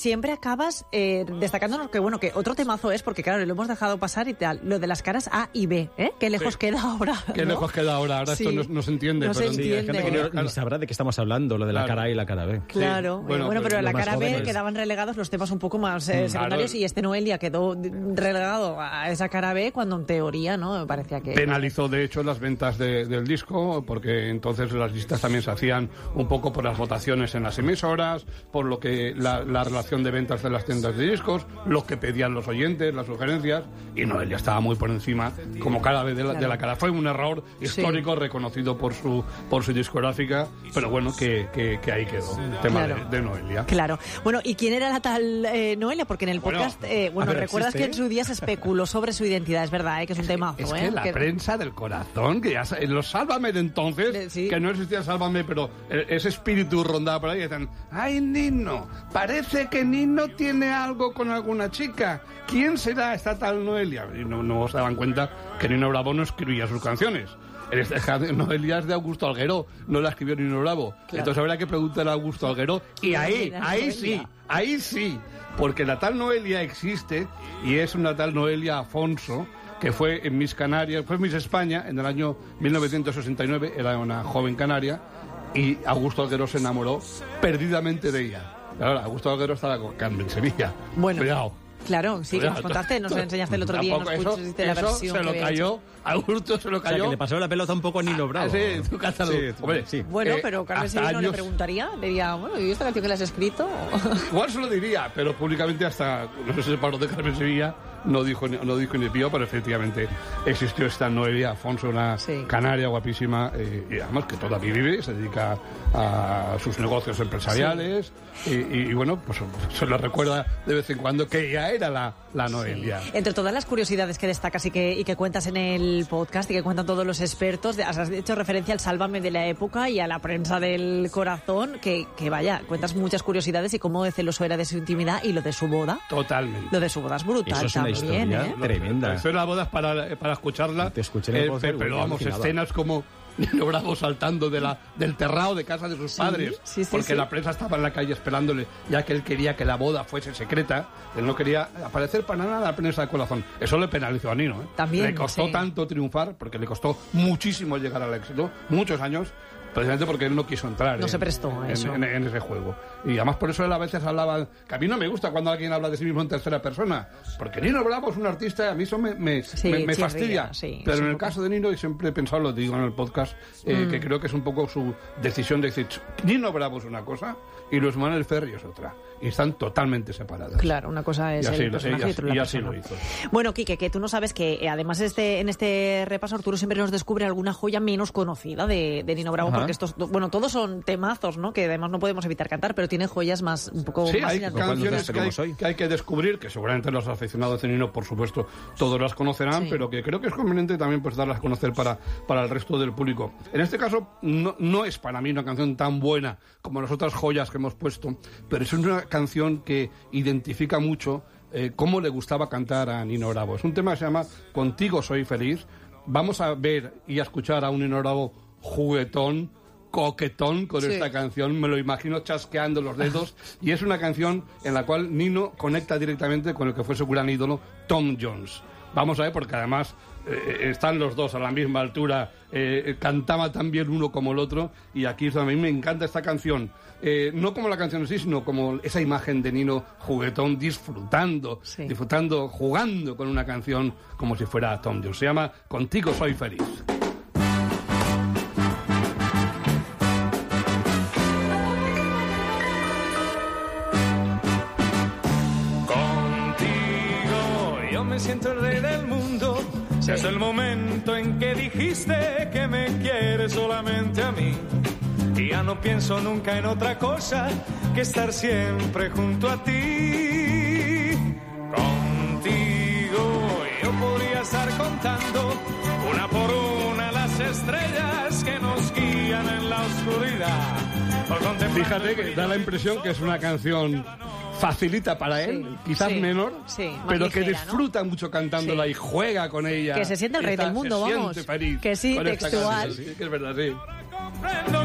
siempre acabas destacándonos que, bueno, que otro temazo es, porque claro, lo hemos dejado pasar y tal, lo de las caras A y B, ¿eh? Qué lejos queda ahora, ¿no? Qué lejos queda ahora Sí. esto no se entiende. No se pero entiende. Hay gente que ni sabrá de qué estamos hablando, lo de la cara A y la cara B. Claro, Sí. bueno, Pues pero en la los más cara B jóvenes. quedaban relegados los temas un poco más secundarios, y este Noelia quedó relegado a esa cara B cuando en teoría, ¿no? Me parecía que... Penalizó, de hecho, las ventas del disco, porque entonces las listas también se hacían un poco por las votaciones en las emisoras, por lo que la relación de ventas de las tiendas de discos, lo que pedían los oyentes, las sugerencias, y Noelia estaba muy por encima, como cara B de la cara. Fue un error histórico reconocido por su discográfica, pero bueno, que ahí quedó el tema de Noelia. Claro. Bueno, ¿y quién era la tal Noelia? Porque en el podcast, recuerdas ¿existe? que en su día se especuló sobre su identidad, es verdad, que es un temazo, Es que la prensa del corazón, que ya los Sálvame de entonces, Sí. que no existía Sálvame, pero ese espíritu rondaba por ahí, y decían, ¡ay, Nino! Parece que Nino tiene algo con alguna chica. ¿Quién será esta tal Noelia? Y no se daban cuenta que Nino Bravo no escribía sus canciones. Noelia es de Augusto Alguero, no la escribió Nino Bravo. Claro. Entonces habrá que preguntar a Augusto Alguero, y ahí sí, porque la tal Noelia existe, y es una tal Noelia Afonso, que fue en Miss Canarias, fue Miss España en el año 1969, era una joven canaria, y Augusto Alguero se enamoró perdidamente de ella. Claro, Augusto Alguero estaba con Carmen Sevilla. Bueno, cuidado. Claro, sí, que nos contaste, nos enseñaste el otro día, nos pusiste la versión se lo que había cayó, hecho. Augusto se lo O sea, cayó. que le pasó la pelota un poco a Nino Bravo. Sí, tú cántalo. Sí, Hombre, sí. Bueno, pero Carmen hasta Sevilla no le años- preguntaría, le diría, bueno, ¿y esta canción que le has escrito? Igual se lo diría, pero públicamente hasta no se separó de Carmen Sevilla, no dijo ni pío, pero efectivamente existió esta Noelia Afonso, una canaria guapísima, y además que todavía vive, se dedica a sus negocios empresariales, y bueno, pues se le recuerda de vez en cuando que ya era la Noelia. Entre todas las curiosidades que destacas y que cuentas en el podcast y que cuentan todos los expertos, has hecho referencia al Sálvame de la época y a la prensa del corazón, que vaya, cuentas muchas curiosidades y cómo de celoso era de su intimidad y lo de su boda. Totalmente. Lo de su boda es brutal. Eso es una también, historia tremenda. Eso era bodas para escucharla. Te escuché en el podcast, pero vamos, alucinaba. escenas como Nino Bravo saltando del terrado de casa de sus padres, porque la prensa estaba en la calle esperándole, ya que él quería que la boda fuese secreta. Él no quería aparecer para nada a la prensa del corazón. Eso le penalizó a Nino, ¿eh? También, le costó tanto triunfar, porque le costó muchísimo llegar al éxito, muchos años, precisamente porque él no quiso entrar No se prestó a eso. en ese juego. Y además por eso él a veces hablaba, que a mí no me gusta cuando alguien habla de sí mismo en tercera persona, porque Nino Bravo es un artista y a mí eso me fastidia. Pero en el caso de Nino, y siempre he pensado, lo digo en el podcast, que creo que es un poco su decisión de decir, Nino Bravo es una cosa y Luis Manuel Ferri es otra. Y están totalmente separadas. Claro, una cosa es el personaje y otra la y así persona. lo hizo. Bueno, Quique, que tú no sabes que además en este repaso Arturo siempre nos descubre alguna joya menos conocida de Nino Bravo, porque estos, bueno, todos son temazos, ¿no? Que además no podemos evitar cantar, pero tiene joyas más un poco Sí, más hay inalcanzables. canciones que hay que descubrir, que seguramente los aficionados de Nino, por supuesto, todos las conocerán, pero que creo que es conveniente también pues darlas a conocer para el resto del público. En este caso, no es para mí una canción tan buena como las otras joyas que hemos puesto, pero es una canción que identifica mucho cómo le gustaba cantar a Nino Bravo. Es un tema que se llama Contigo soy feliz. Vamos a ver y a escuchar a un Nino Bravo juguetón, coquetón con esta canción, me lo imagino chasqueando los dedos, y es una canción en la cual Nino conecta directamente con el que fue su gran ídolo, Tom Jones. Vamos a ver, porque además están los dos a la misma altura, cantaba tan bien uno como el otro, y aquí a mí me encanta esta canción, no como la canción en sí, sino como esa imagen de Nino juguetón disfrutando, jugando con una canción como si fuera Tom Jones. Se llama Contigo soy feliz. Me siento el rey del mundo. Si es el momento en que dijiste que me quieres solamente a mí, y ya no pienso nunca en otra cosa que estar siempre junto a ti. Contigo yo podría estar contando una por una las estrellas que nos guían en la oscuridad. Fíjate que da la impresión que es una canción facilita para él, quizás menor, pero ligera, que disfruta mucho cantándola y juega con ella. Que se siente el rey del mundo, vamos. Feliz que sí, textual. Sí, que es verdad, sí. Comprendo